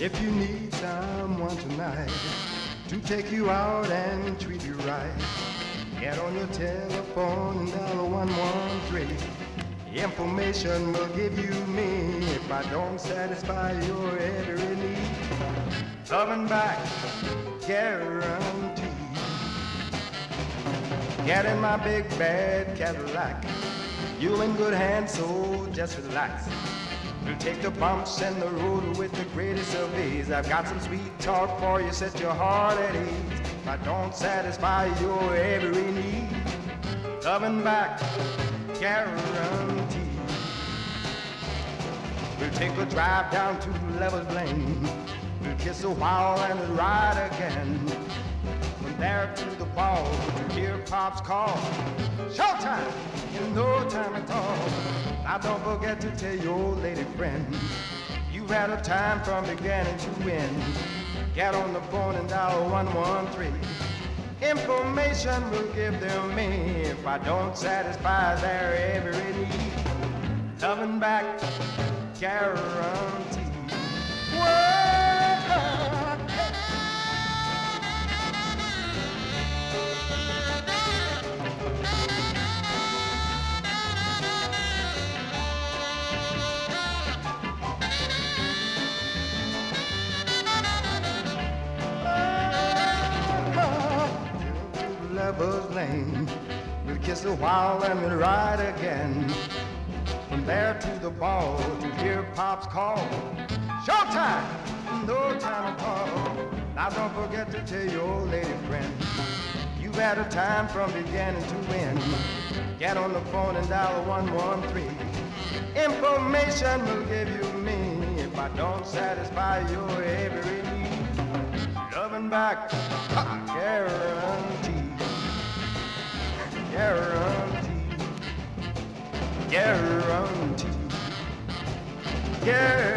If you need someone tonight to take you out and treat you right, get on your telephone and dial 113. Information will give you me if I don't satisfy your every need. Loving back, guaranteed. Get in my big bad Cadillac. You in good hands, so just relax. We'll take the bumps and the road with the greatest of ease. I've got some sweet talk for you, set your heart at ease. If I don't satisfy your every need, loving back, guaranteed. We'll take a drive down to Lover's Lane. We'll kiss a while and we'll ride again. From there to the ball, to hear Pop's call. Showtime in no time at all. Now don't forget to tell your lady friend you've had a time from beginning to end. Get on the phone and dial 113. Information will give them me if I don't satisfy their every need. Loving back, guaranteed. Whoa. Lover's Lane. We'll kiss a while and we'll ride again. From there to the ball to hear Pop's call. Showtime, no time at all. Now don't forget to tell your lady friend you've had a time from beginning to end. Get on the phone and dial 113. Information will give you me if I don't satisfy your every need. Loving back, guaranteed. Guaranteed, guaranteed, guaranteed.